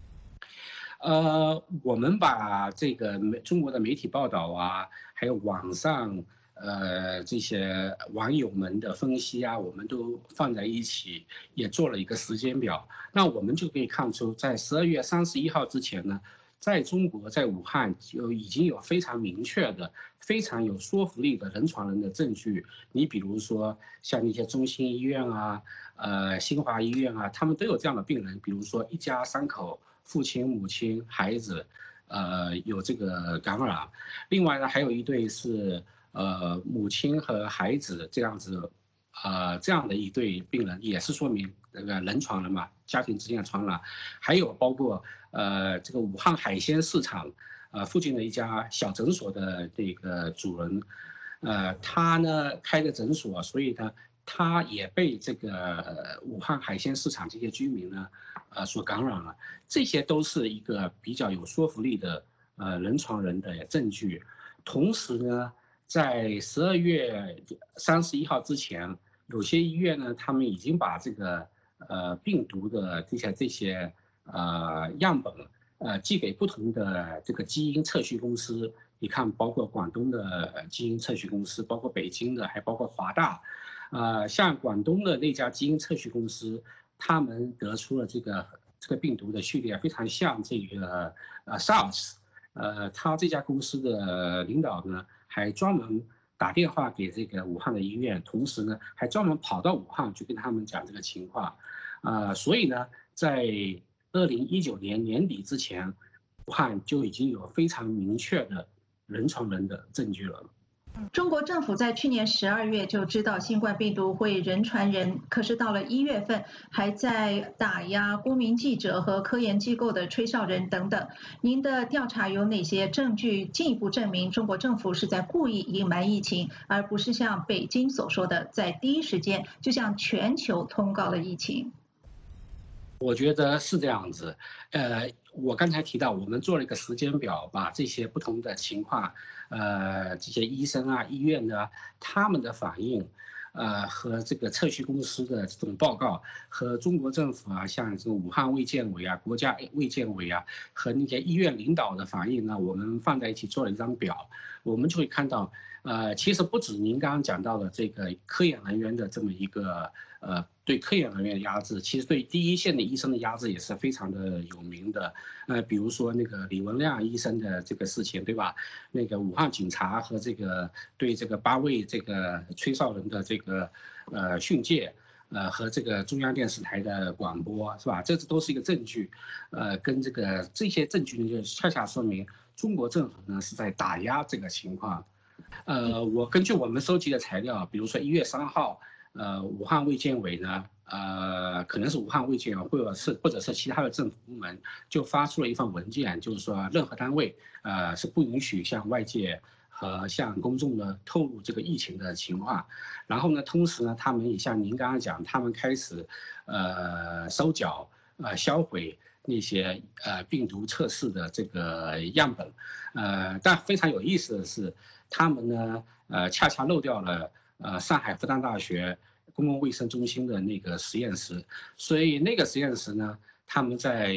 Speaker 14: 呃，我们把这个中国的媒体报道啊，还有网上呃这些网友们的分析啊，我们都放在一起，也做了一个时间表。那我们就可以看出，在十二月三十一号之前呢，在中国，在武汉就已经有非常明确的、非常有说服力的人传人的证据。你比如说像一些中心医院啊、呃新华医院啊，他们都有这样的病人。比如说一家三口，父亲、母亲、孩子，呃有这个感染。另外呢，还有一对是呃母亲和孩子这样子，呃这样的一对病人，也是说明那个人传人嘛，家庭之间的传染。还有包括。呃，这个武汉海鲜市场，呃，附近的一家小诊所的这个主人，呃，他呢开的诊所，所以呢，他也被这个武汉海鲜市场这些居民呢，呃，所感染了。这些都是一个比较有说服力的呃人传人的证据。同时呢，在十二月三十一号之前，有些医院呢，他们已经把这个呃病毒的这些这些。呃，样本呃寄给不同的这个基因测序公司，你看，包括广东的基因测序公司，包括北京的，还包括华大，呃，像广东的那家基因测序公司，他们得出了这个这个病毒的序列非常像这个呃 SARS， 呃，他这家公司的领导呢，还专门打电话给这个武汉的医院，同时呢，还专门跑到武汉去跟他们讲这个情况，啊、呃，所以呢，在二零一九年年底之前，武汉就已经有非常明确的人传人的证据了。
Speaker 13: 中国政府在去年十二月就知道新冠病毒会人传人，可是到了一月份，还在打压公民记者和科研机构的吹哨人等等。您的调查有哪些证据进一步证明中国政府是在故意隐瞒疫情，而不是像北京所说的在第一时间就向全球通告了疫情？
Speaker 14: 我觉得是这样子，呃，我刚才提到，我们做了一个时间表，把这些不同的情况，呃，这些医生啊、医院的他们的反应，呃，和这个测序公司的这种报告，和中国政府啊，像这个武汉卫健委啊、国家卫健委啊，和那些医院领导的反应呢，我们放在一起做了一张表，我们就会看到，呃，其实不止您刚刚讲到的这个科研人员的这么一个，呃。对科研人员的压制，其实对第一线的医生的压制也是非常的有名的。呃，比如说那个李文亮医生的这个事情，对吧？那个武汉警察和这个对这个八位这个吹哨人的这个呃训诫，呃和这个中央电视台的广播，是吧？这都是一个证据。呃，跟这个这些证据呢，就恰恰说明中国政府呢是在打压这个情况。呃，我根据我们收集的材料，比如说一月三号。呃，武汉卫健委呢，呃，可能是武汉卫健委，或者是或者是其他的政府部门，就发出了一份文件，就是说任何单位，呃，是不允许向外界和向公众呢透露这个疫情的情况。然后呢，同时呢，他们也像您刚刚讲，他们开始，呃，收缴、呃，销毁那些呃病毒测试的这个样本，呃，但非常有意思的是，他们呢，呃，恰恰漏掉了。呃，上海复旦大学公共卫生中心的那个实验室，所以那个实验室呢，他们在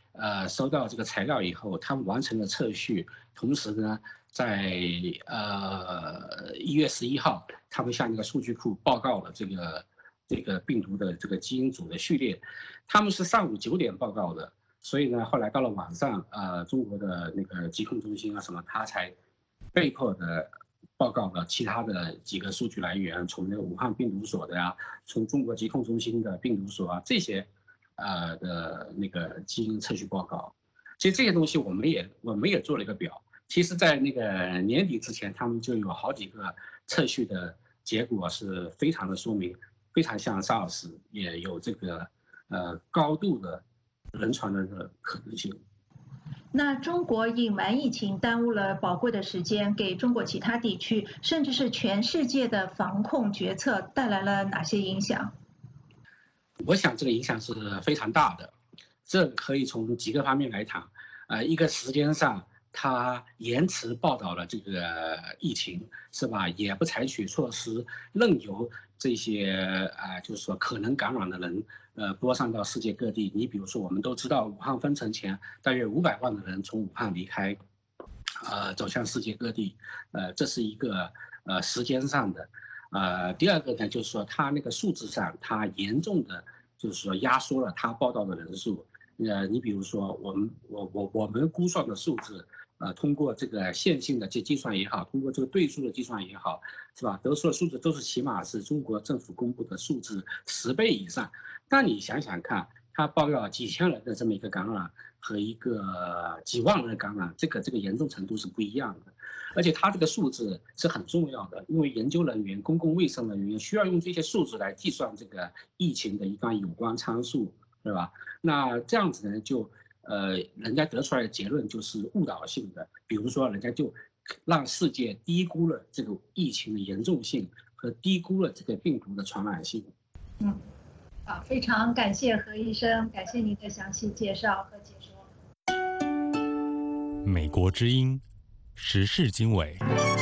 Speaker 14: 呃收到这个材料以后，他们完成了测序，同时呢，在呃一月十一号，他们向那个数据库报告了这个这个病毒的这个基因组的序列，他们是上午九点报告的，所以呢，后来到了晚上，呃，中国的那个疾控中心啊什么，他才被迫的报告了其他的几个数据来源，从那个武汉病毒所的呀，从中国疾控中心的病毒所啊这些，呃的那个基因测序报告。其实这些东西我们也我们也做了一个表。其实，在那个年底之前，他们就有好几个测序的结果是非常的说明，非常像 SARS， 也有这个呃高度的人传人的可能性。
Speaker 13: 那中国隐瞒疫情耽误了宝贵的时间，给中国其他地区甚至是全世界的防控决策带来了哪些影响？
Speaker 14: 我想这个影响是非常大的，这可以从几个方面来谈。呃，一个时间上，它延迟报道了这个疫情，是吧？也不采取措施，任由这些啊、呃，就是说可能感染的人。呃，播散到世界各地。你比如说，我们都知道，武汉封城前，大约五百万的人从武汉离开，呃，走向世界各地。呃，这是一个呃时间上的。呃，第二个呢，就是说，它那个数字上，它严重的就是说压缩了它报道的人数。呃，你比如说，我们我我我们估算的数字，呃，通过这个线性的计计算也好，通过这个对数的计算也好，是吧？得出的数字都是起码是中国政府公布的数字十倍以上。那你想想看，他报告几千人的这么一个感染和一个几万人的感染，这个这个严重程度是不一样的。而且他这个数字是很重要的，因为研究人员、公共卫生人员需要用这些数字来计算这个疫情的一个有关参数，对吧？那这样子呢，就呃，人家得出来的结论就是误导性的，比如说人家就让世界低估了这个疫情的严重性和低估了这个病毒的传染性。
Speaker 13: 嗯。好，非常感谢何医生，感谢您的详细介绍和解说。
Speaker 4: 美国之音时事经纬。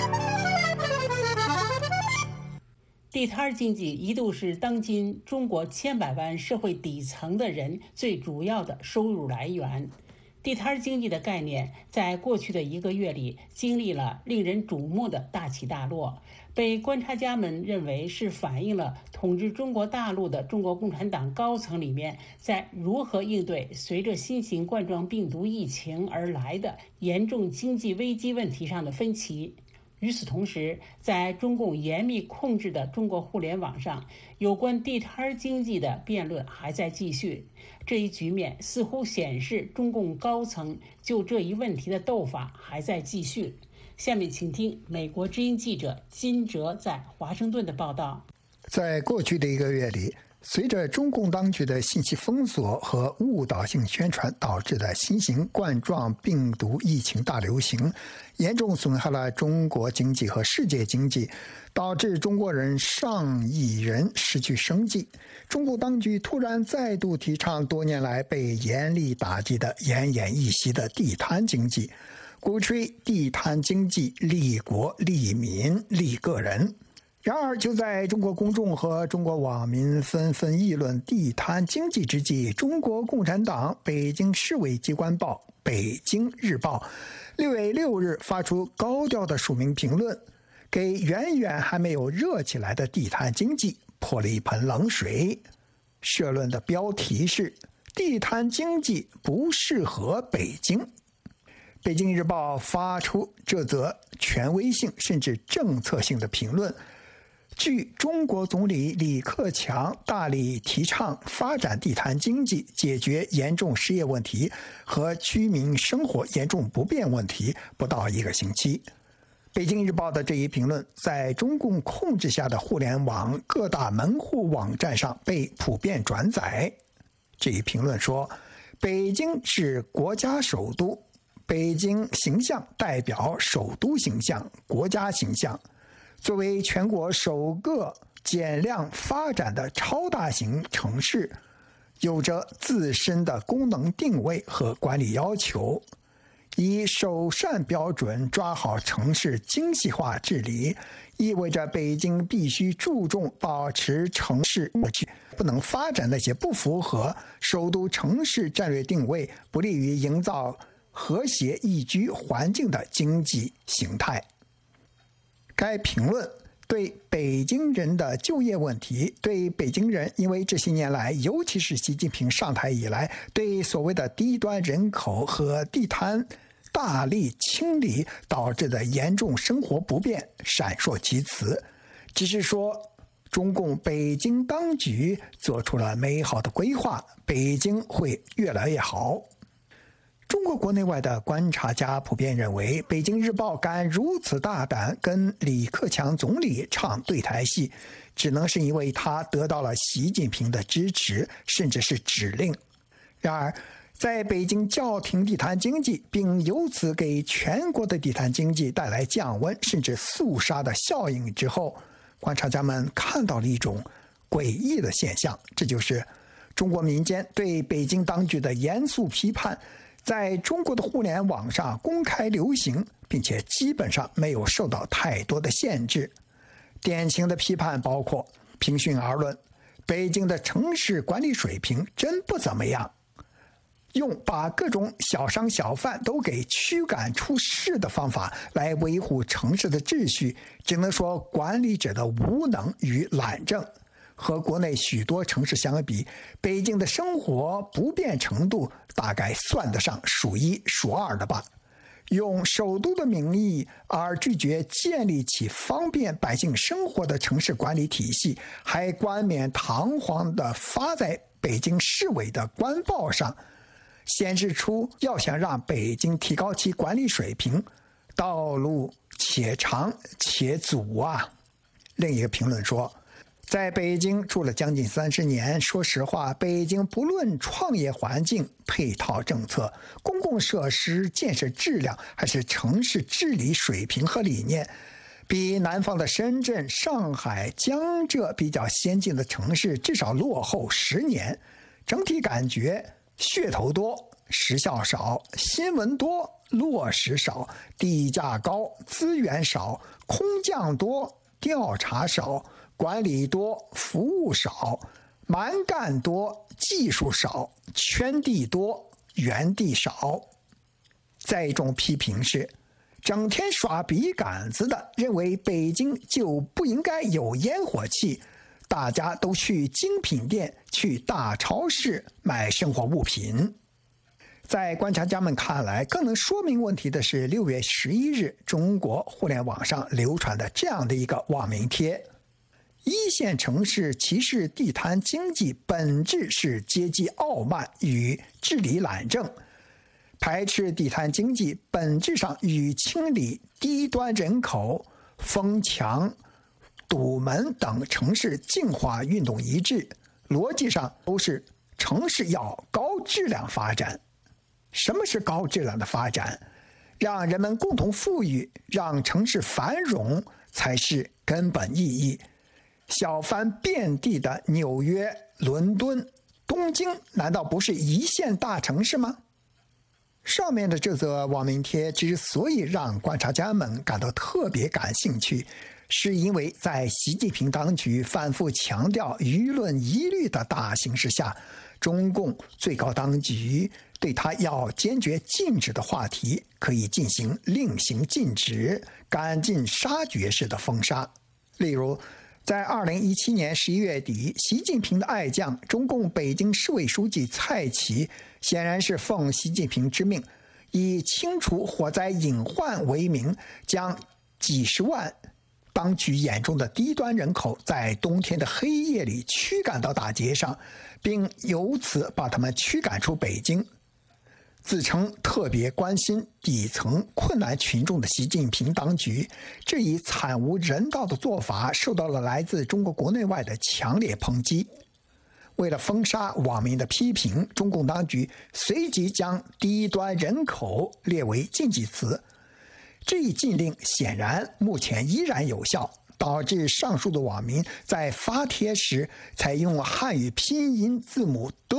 Speaker 3: 地摊经济一度是当今中国千百万社会底层的人最主要的收入来源。地摊经济的概念在过去的一个月里经历了令人瞩目的大起大落，被观察家们认为是反映了统治中国大陆的中国共产党高层里面在如何应对随着新型冠状病毒疫情而来的严重经济危机问题上的分歧。与此同时，在中共严密控制的中国互联网上，有关地摊经济的辩论还在继续。这一局面似乎显示中共高层就这一问题的斗法还在继续。下面请听美国之音记者金哲在华盛顿的报道。
Speaker 15: 在过去的一个月里，随着中共当局的信息封锁和误导性宣传导致的新型冠状病毒疫情大流行，严重损害了中国经济和世界经济，导致中国人上亿人失去生计。中共当局突然再度提倡多年来被严厉打击的奄奄一息的地摊经济，鼓吹地摊经济利国利民利个人。然而，就在中国公众和中国网民纷纷议论地摊经济之际，中国共产党北京市委机关报《北京日报》六月六日发出高调的署名评论，给远远还没有热起来的地摊经济泼了一盆冷水。社论的标题是“地摊经济不适合北京”。北京日报发出这则权威性甚至政策性的评论。据中国总理李克强大力提倡发展地摊经济，解决严重失业问题和居民生活严重不便问题不到一个星期，北京日报的这一评论在中共控制下的互联网各大门户网站上被普遍转载。这一评论说，北京是国家首都，北京形象代表首都形象、国家形象。作为全国首个减量发展的超大型城市，有着自身的功能定位和管理要求。 以首善标准抓好城市精细化治理，意味着北京必须注重保持城市默契，不能发展那些不符合首都城市战略定位、不利于营造和谐宜居环境的经济形态。该评论对北京人的就业问题，对北京人因为这些年来，尤其是习近平上台以来，对所谓的低端人口和地摊大力清理导致的严重生活不便闪烁其词，只是说中共北京当局做出了美好的规划，北京会越来越好。中国国内外的观察家普遍认为，北京日报敢如此大胆跟李克强总理唱对台戏，只能是因为他得到了习近平的支持，甚至是指令。然而在北京叫停地摊经济，并由此给全国的地摊经济带来降温甚至肃杀的效应之后，观察家们看到了一种诡异的现象，这就是中国民间对北京当局的严肃批判在中国的互联网上公开流行，并且基本上没有受到太多的限制。典型的批判包括：平心而论，北京的城市管理水平真不怎么样，用把各种小商小贩都给驱赶出市的方法来维护城市的秩序，只能说管理者的无能与懒政。和国内许多城市相比，北京的生活不便程度大概算得上数一数二的吧。用首都的名义而拒绝建立起方便百姓生活的城市管理体系，还冠冕堂皇地发在北京市委的官报上，显示出要想让北京提高其管理水平，道路且长且阻啊。另一个评论说，在北京住了将近三十年，说实话，北京不论创业环境、配套政策、公共设施建设质量，还是城市治理水平和理念，比南方的深圳、上海、江浙比较先进的城市至少落后十年。整体感觉噱头多，实效少，新闻多，落实少，地价高，资源少，空降多，调查少，管理多，服务少，蛮干多，技术少，圈地多，园地少。再一种批评是，整天耍笔杆子的认为北京就不应该有烟火气，大家都去精品店、去大超市买生活物品。在观察家们看来，更能说明问题的是六月十一日中国互联网上流传的这样的一个网民贴：一线城市歧视地摊经济，本质是阶级傲慢与治理懒政；排斥地摊经济，本质上与清理低端人口、封墙、堵门等城市净化运动一致，逻辑上都是城市要高质量发展。什么是高质量的发展？让人们共同富裕，让城市繁荣才是根本意义。小贩遍地的纽约、伦敦、东京，难道不是一线大城市吗？上面的这则网民贴之所以让观察家们感到特别感兴趣，是因为在习近平当局反复强调舆论疑虑的大形势下，中共最高当局对他要坚决禁止的话题可以进行令行禁止、赶尽杀绝式的封杀。例如在二零一七年十一月底，习近平的爱将中共北京市委书记蔡奇显然是奉习近平之命，以清除火灾隐患为名，将几十万当局眼中的低端人口在冬天的黑夜里驱赶到大街上，并由此把他们驱赶出北京。自称特别关心底层困难群众的习近平当局，这一惨无人道的做法受到了来自中国国内外的强烈抨击。为了封杀网民的批评，中共当局随即将低端人口列为禁忌词。这一禁令显然目前依然有效，导致上述的网民在发帖时采用汉语拼音字母的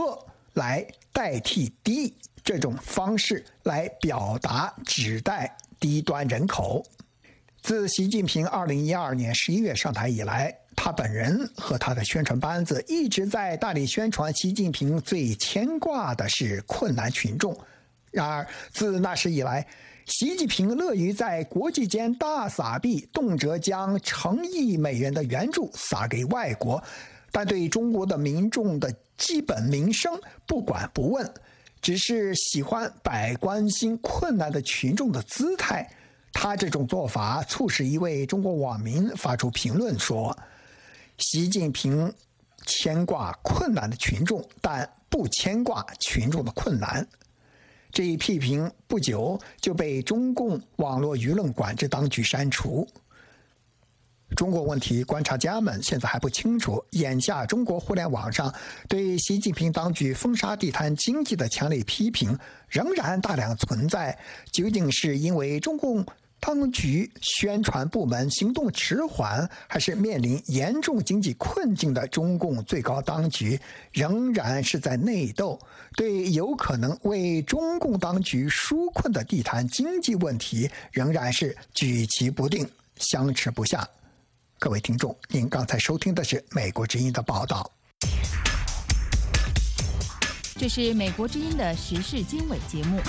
Speaker 15: 来代替低这种方式来表达指代低端人口。自习近平二零一二年十一月上台以来，他本人和他的宣传班子一直在大力宣传习近平最牵挂的是困难群众。然而自那时以来，习近平乐于在国际间大撒币，动辄将成亿美元的援助撒给外国，但对中国的民众的基本民生不管不问，只是喜欢摆关心困难的群众的姿态。他这种做法促使一位中国网民发出评论说，习近平牵挂困难的群众，但不牵挂群众的困难。这一批评不久就被中共网络舆论管制当局删除。中国问题观察家们现在还不清楚，眼下中国互联网上对习近平当局封杀地摊经济的强烈批评仍然大量存在，究竟是因为中共当局宣传部门行动迟缓，还是面临严重经济困境的中共最高当局仍然是在内斗，对有可能为中共当局纾困的地摊经济问题仍然是举棋不定，相持不下。各位听众，您刚才收听的是美国之音的报道。
Speaker 2: 这是美国之音的时事经纬节目。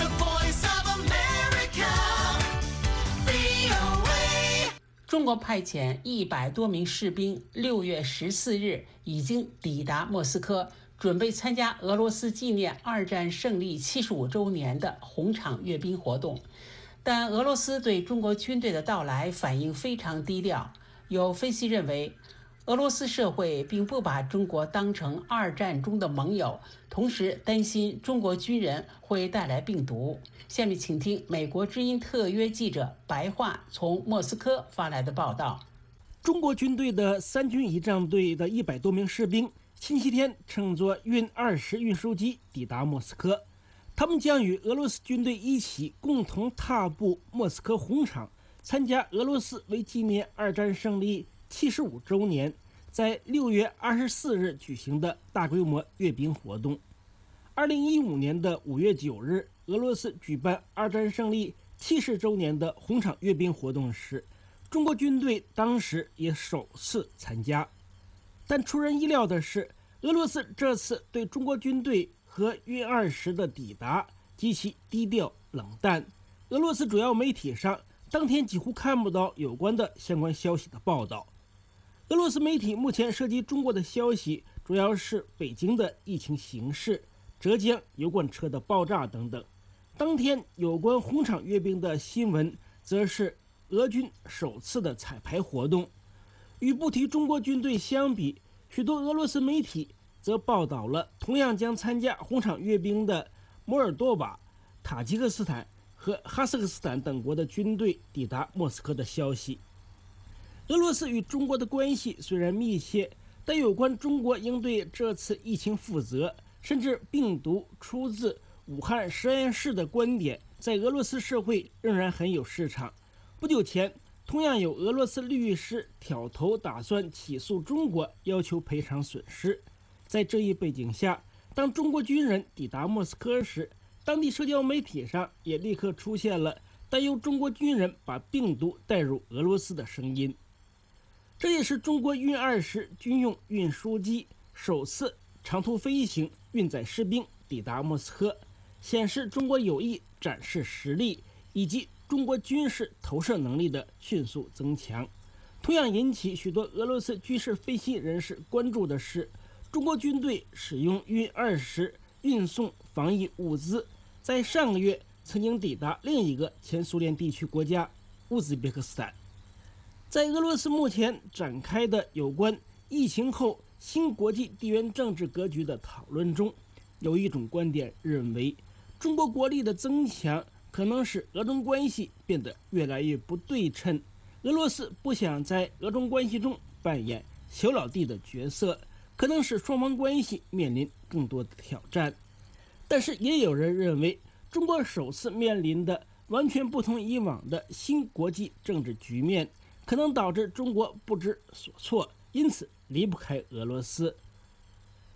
Speaker 3: 中国派遣一百多名士兵，六月十四日已经抵达莫斯科，准备参加俄罗斯纪念二战胜利七十五周年的红场阅兵活动。但俄罗斯对中国军队的到来反应非常低调。有分析认为，俄罗斯社会并不把中国当成二战中的盟友，同时担心中国军人会带来病毒。下面请听美国之音特约记者白桦从莫斯科发来的报道。
Speaker 16: 中国军队的三军仪仗队的一百多名士兵星期天乘坐运二十运输机抵达莫斯科，他们将与俄罗斯军队一起共同踏步莫斯科红场，参加俄罗斯为纪念二战胜利七十五周年在六月二十四日举行的大规模阅兵活动。二零一五年的五月九日，俄罗斯举办二战胜利七十周年的红场阅兵活动时，中国军队当时也首次参加。但出人意料的是，俄罗斯这次对中国军队和运二十的抵达极其低调冷淡。俄罗斯主要媒体上当天几乎看不到有关的相关消息的报道。俄罗斯媒体目前涉及中国的消息主要是北京的疫情形势、浙江油罐车的爆炸等等。当天有关红场阅兵的新闻则是俄军首次的彩排活动。与不提中国军队相比，许多俄罗斯媒体则报道了同样将参加红场阅兵的摩尔多瓦、塔吉克斯坦和哈萨克斯坦等国的军队抵达莫斯科的消息。俄罗斯与中国的关系虽然密切，但有关中国应对这次疫情负责，甚至病毒出自武汉实验室的观点，在俄罗斯社会仍然很有市场。不久前，同样有俄罗斯律师挑头打算起诉中国，要求赔偿损失。在这一背景下，当中国军人抵达莫斯科时，当地社交媒体上也立刻出现了担忧中国军人把病毒带入俄罗斯的声音。这也是中国运二十军用运输机首次长途飞行运载士兵抵达莫斯科，显示中国有意展示实力以及中国军事投射能力的迅速增强。同样引起许多俄罗斯军事分析人士关注的是，中国军队使用运二十运送防疫物资，在上个月曾经抵达另一个前苏联地区国家乌兹别克斯坦。在俄罗斯目前展开的有关疫情后新国际地缘政治格局的讨论中，有一种观点认为，中国国力的增强可能使俄中关系变得越来越不对称。俄罗斯不想在俄中关系中扮演小老弟的角色，可能使双方关系面临更多的挑战。但是也有人认为，中国首次面临的完全不同以往的新国际政治局面，可能导致中国不知所措，因此离不开俄罗斯。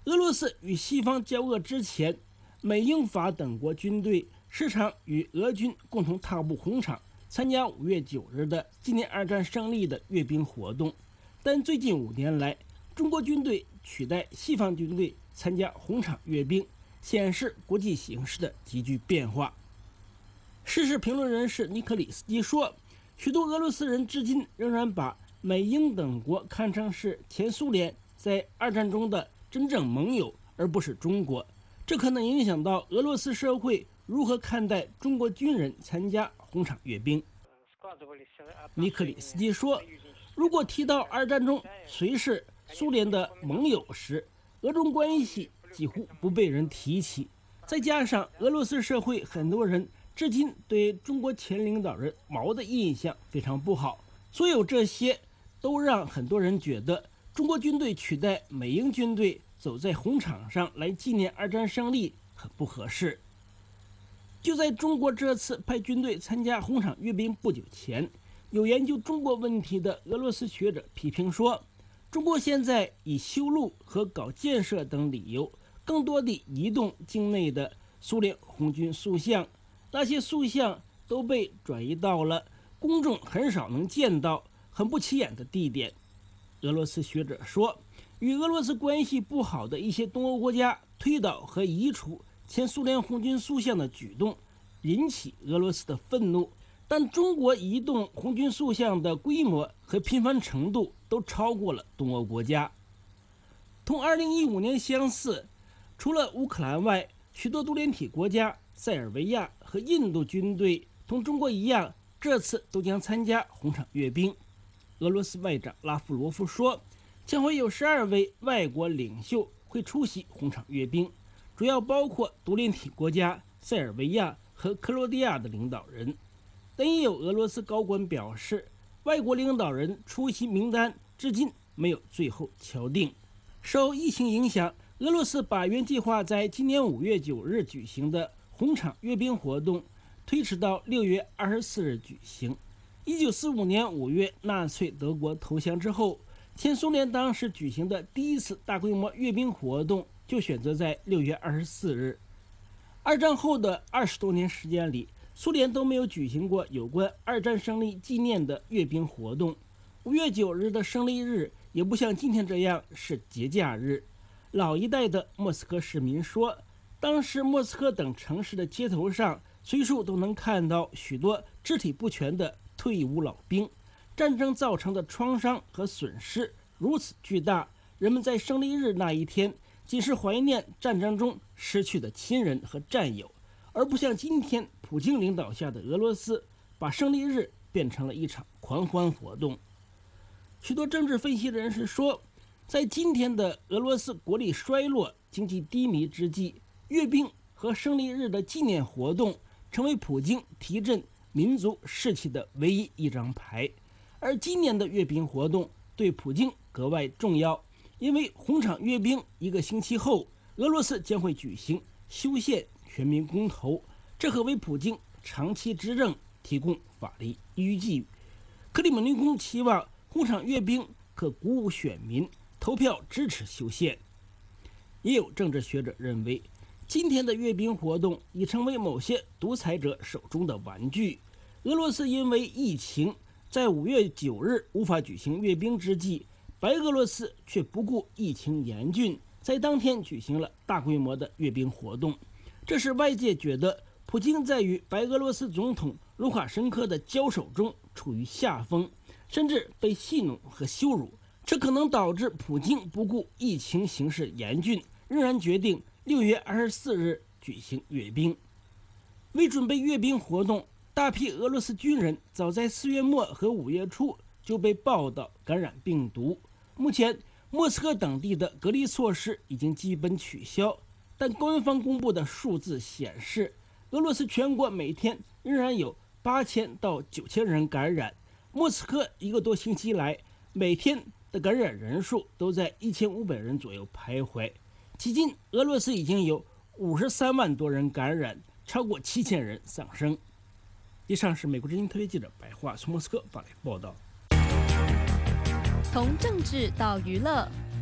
Speaker 16: 俄罗斯与西方交恶之前，美英法等国军队时常与俄军共同踏步红场，参加五月九日的纪念二战胜利的阅兵活动。但最近五年来，中国军队取代西方军队参加红场阅兵，显示国际形势的急剧变化。时事评论人士尼克里斯基说，许多俄罗斯人至今仍然把美英等国看成是前苏联在二战中的真正盟友，而不是中国。这可能影响到俄罗斯社会如何看待中国军人参加红场阅兵。尼克里斯基说，如果提到二战中谁是苏联的盟友时，俄中关系几乎不被人提起。再加上俄罗斯社会很多人至今对中国前领导人毛的印象非常不好，所有这些都让很多人觉得中国军队取代美英军队走在红场上来纪念二战胜利很不合适。就在中国这次派军队参加红场阅兵不久前，有研究中国问题的俄罗斯学者批评说，中国现在以修路和搞建设等理由，更多地移动境内的苏联红军塑像，那些塑像都被转移到了公众很少能见到、很不起眼的地点。俄罗斯学者说，与俄罗斯关系不好的一些东欧国家推倒和移除前苏联红军塑像的举动，引起俄罗斯的愤怒。但中国移动红军塑像的规模和频繁程度都超过了东欧国家。同二零一五年相似，除了乌克兰外，许多多联体国家、塞尔维亚和印度军队同中国一样，这次都将参加红场阅兵。俄罗斯外长拉夫罗夫说，将会有十二位外国领袖会出席红场阅兵，主要包括多联体国家、塞尔维亚和克罗地亚的领导人。但也有俄罗斯高官表示，外国领导人出席名单至今没有最后敲定。受疫情影响，俄罗斯把原计划在今年五月九日举行的红场阅兵活动推迟到六月二十四日举行。一九四五年五月纳粹德国投降之后，前苏联当时举行的第一次大规模阅兵活动就选择在六月二十四日。二战后的二十多年时间里，苏联都没有举行过有关二战胜利纪念的阅兵活动。五月九日的胜利日也不像今天这样是节假日。老一代的莫斯科市民说，当时莫斯科等城市的街头上随处都能看到许多肢体不全的退伍老兵。战争造成的创伤和损失如此巨大，人们在胜利日那一天仅是怀念战争中失去的亲人和战友，而不像今天普京领导下的俄罗斯把胜利日变成了一场狂欢活动。许多政治分析人士说，在今天的俄罗斯国力衰落、经济低迷之际，阅兵和胜利日的纪念活动成为普京提振民族士气的唯一一张牌。而今年的阅兵活动对普京格外重要，因为红场阅兵一个星期后，俄罗斯将会举行修宪全民公投，这可为普京长期执政提供法律依据。克里姆林宫期望红场阅兵可鼓舞选民投票支持修宪。也有政治学者认为，今天的阅兵活动已成为某些独裁者手中的玩具。俄罗斯因为疫情在五月九日无法举行阅兵之际，白俄罗斯却不顾疫情严峻，在当天举行了大规模的阅兵活动。这使外界觉得普京在与白俄罗斯总统卢卡申科的交手中处于下风，甚至被戏弄和羞辱。这可能导致普京不顾疫情形势严峻，仍然决定六月二十四日举行阅兵。为准备阅兵活动，大批俄罗斯军人早在四月末和五月初就被报道感染病毒。目前，莫斯科等地的隔离措施已经基本取消，但官方公布的数字显示，俄罗斯全国每天仍然有八千到九千人感染。莫斯科一个多星期来，每天的感染人数都在一千五百人左右徘徊。迄今，俄罗斯已经有五十三万多人感染，超过七千人丧生。以上是美国之音特约记者白桦从莫斯科发来报道。
Speaker 17: 从政治到娱乐，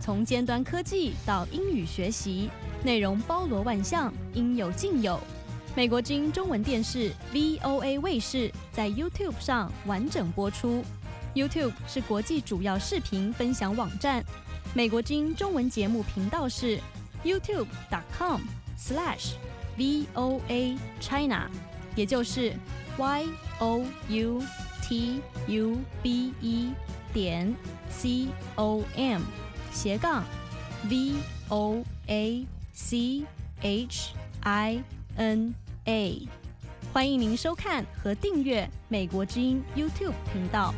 Speaker 17: 从尖端科技到英语学习，内容包罗万象，应有尽有。美国之音中文电视 V O A 卫视在 YouTube 上完整播出。YouTube 是国际主要视频分享网站。美国之音中文节目频道是 youtube dot com slash V O A China， 也就是 Y O U T U B E 点 C O M 斜杠 V O A C H I N A。 欢迎您收看和订阅美国之音 YouTube 频道。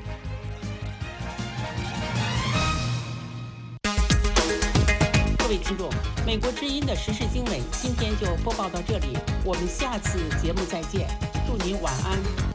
Speaker 3: 各位听众，美国之音的时事经纬今天就播报到这里，我们下次节目再见，祝您晚安。